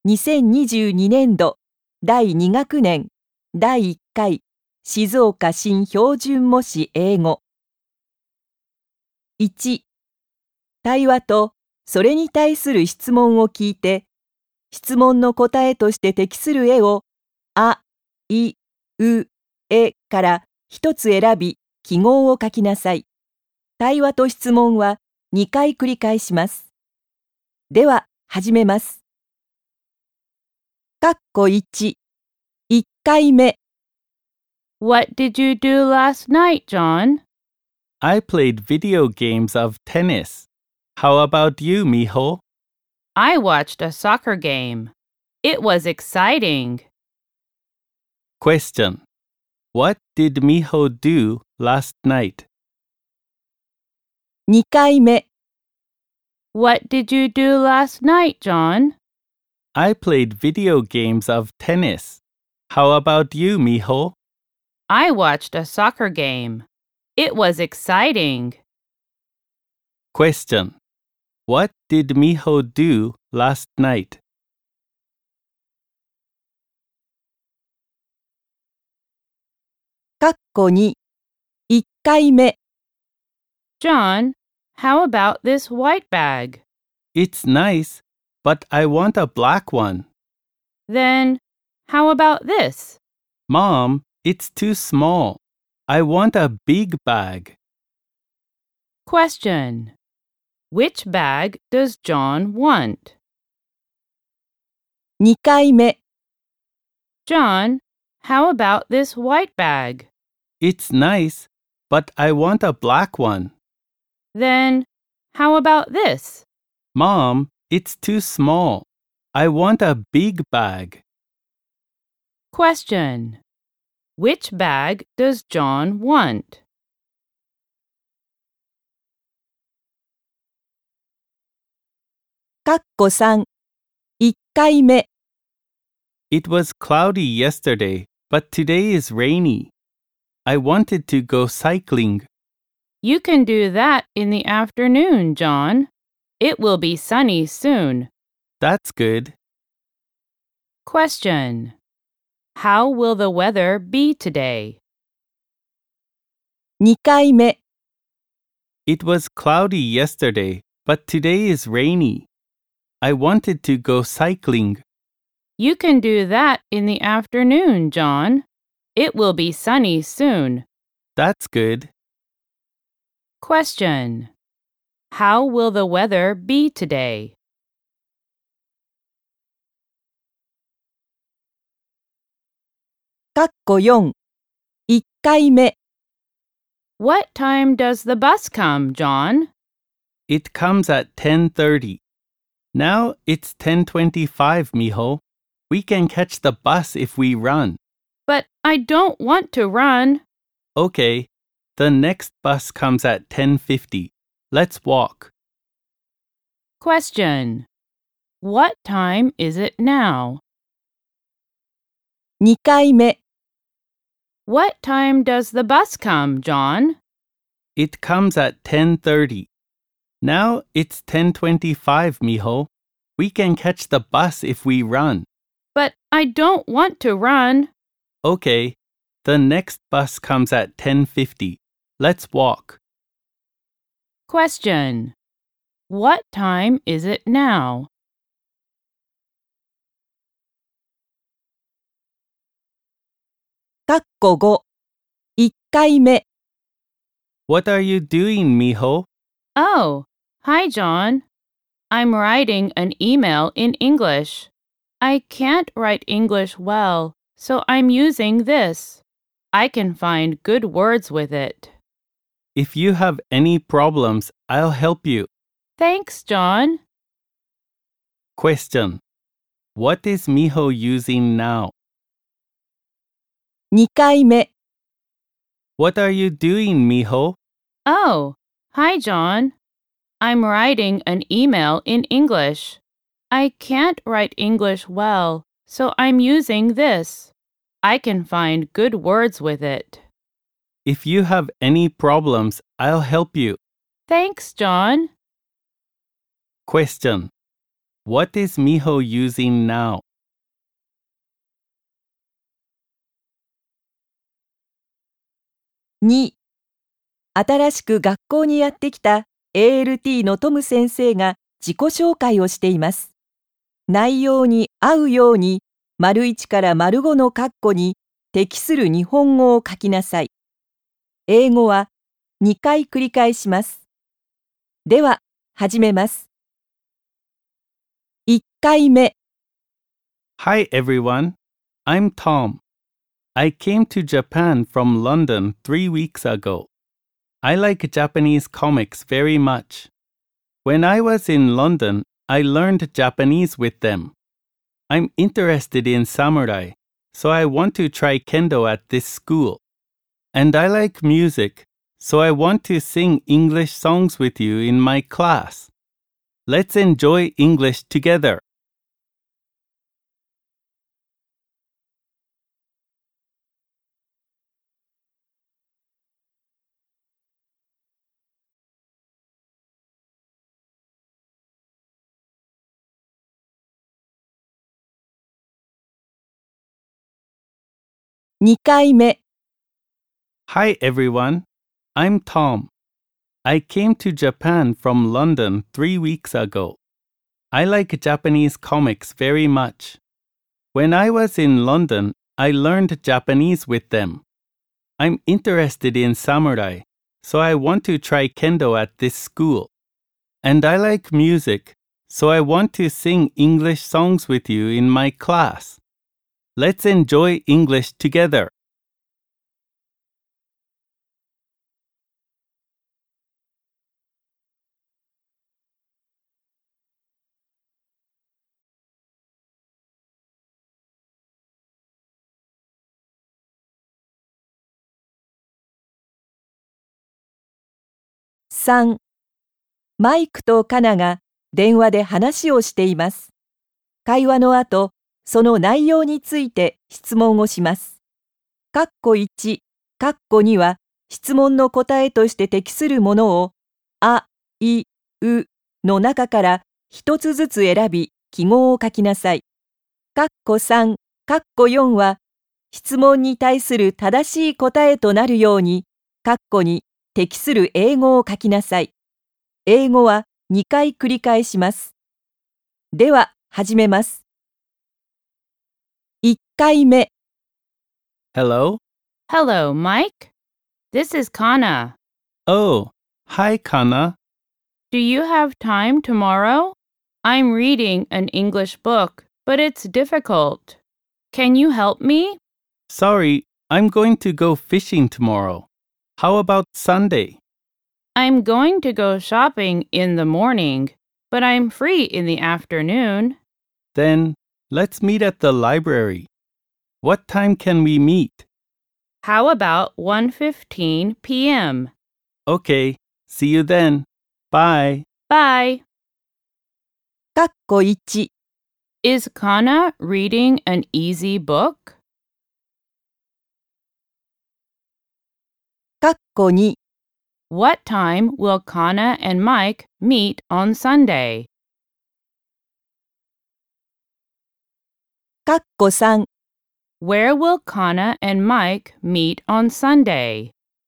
2022年度第2学年第1回静岡新標準模試英語。1、対話とそれに対する質問を聞いて、質問の答えとして適する絵をあ、い、う、えから一つ選び記号を書きなさい。対話と質問は2回繰り返します。では始めます。1、1回目。 What did you do last night, John? I played video games of tennis. How about you, Miho? I watched a soccer game. It was exciting. Question. What did Miho do last night? 2回目。 What did you do last night, John? I played video games of tennis. How about you, Miho? I watched a soccer game. It was exciting. Question. What did Miho do last night? 2、1回目。 John, how about this white bag? It's nice, but I want a black one. Then, how about this? Mom, it's too small. I want a big bag. Question. Which bag does John want? 2回目。 John, how about this white bag? It's nice, but I want a black one. Then, how about this? Mom, it's too small. I want a big bag. Question. Which bag does John want? 3、1回目。 It was cloudy yesterday, but today is rainy. I wanted to go cycling. You can do that in the afternoon, John. It will be sunny soon. That's good. Question. How will the weather be today? 2回目。 It was cloudy yesterday, but today is rainy. I wanted to go cycling. You can do that in the afternoon, John. It will be sunny soon. That's good. Question. How will the weather be today? 4、1回目。 What time does the bus come, John? It comes at 10:30. Now it's 10:25, Miho. We can catch the bus if we run. But I don't want to run. Okay, the next bus comes at 10:50. Let's walk. Question. What time is it now? 2回目。 What time does the bus come, John? It comes at 10:30. Now it's 10:25, Miho. We can catch the bus if we run. But I don't want to run. Okay, the next bus comes at 10:50. Let's walk. Question. What time is it now? 5、1回目。 What are you doing, Miho? Oh, hi, John. I'm writing an email in English. I can't write English well, so I'm using this. I can find good words with it. If you have any problems, I'll help you. Thanks, John. Question. What is Miho using now? 2回目。 What are you doing, Miho? Oh, hi, John. I'm writing an email in English. I can't write English well, so I'm using this. I can find good words with it. If you have any problems, I'll help you. Thanks, John. Question. What is Miho using now? 2、新しく学校にやってきた ALT のトム先生が自己紹介をしています。内容に合うように、1から5の括弧に適する日本語を書きなさい。英語は2回繰り返します。では、始めます。1回目。 Hi everyone, I'm Tom. I came to Japan from London 3 weeks ago. I like Japanese comics very much. When I was in London, I learned Japanese with them. I'm interested in samurai, so I want to try kendo at this school. And I like music, so I want to sing English songs with you in my class. Let's enjoy English together. 2回目。 Hi everyone, I'm Tom. I came to Japan from London 3 weeks ago. I like Japanese comics very much. When I was in London, I learned Japanese with them. I'm interested in samurai, so I want to try kendo at this school. And I like music, so I want to sing English songs with you in my class. Let's enjoy English together. 3、マイクとカナが電話で話をしています。会話の後、その内容について質問をします。括弧1、括弧2は質問の答えとして適するものを、あ、い、うの中から一つずつ選び、記号を書きなさい。括弧3、括弧4は質問に対する正しい答えとなるように、括弧に適する英語を書きなさい。英語は2回繰り返します。では、始めます。1回目。 Hello? Hello, Mike. This is Kana. Oh, hi Kana. Do you have time tomorrow? I'm reading an English book, but it's difficult. Can you help me? Sorry, I'm going to go fishing tomorrow. How about Sunday? I'm going to go shopping in the morning, but I'm free in the afternoon. Then, let's meet at the library. What time can we meet? How about 1:15 p.m.? Okay, see you then. Bye. Bye. 括弧1、 Is Kana reading an easy book? 括弧2、 What time will Kana and Mike meet on Sunday? 括弧3、 Where will Kana and Mike meet on Sunday?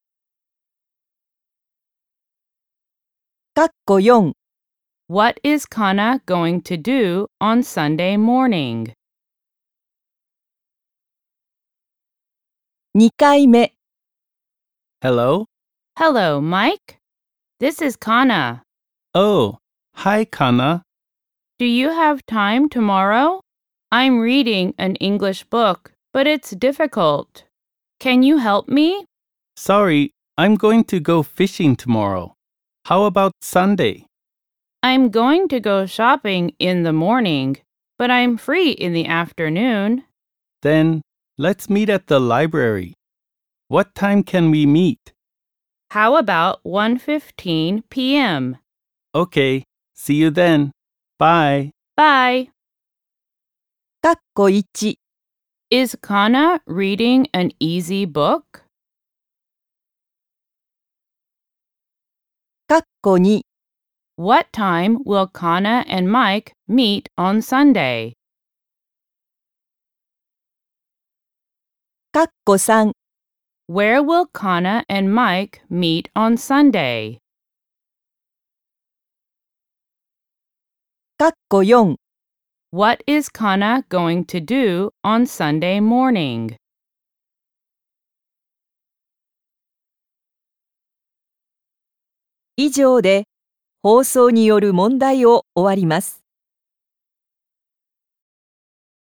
括弧4、 What is Kana going to do on Sunday morning? 2回目。 Hello? Hello, Mike. This is Kana. Oh, hi Kana. Do you have time tomorrow? I'm reading an English book, but it's difficult. Can you help me? Sorry, I'm going to go fishing tomorrow. How about Sunday? I'm going to go shopping in the morning, but I'm free in the afternoon. Then, let's meet at the library. What time can we meet? How about 1:15 p.m.? Okay, see you then. Bye. Bye. 括弧1、 Is Kana reading an easy book? 括弧2、 What time will Kana and Mike meet on Sunday? かっこ3、 Where will Kana and Mike meet on Sunday? かっこ4、 What is Kana going to do on Sunday morning? 以上で放送による問題を終わります。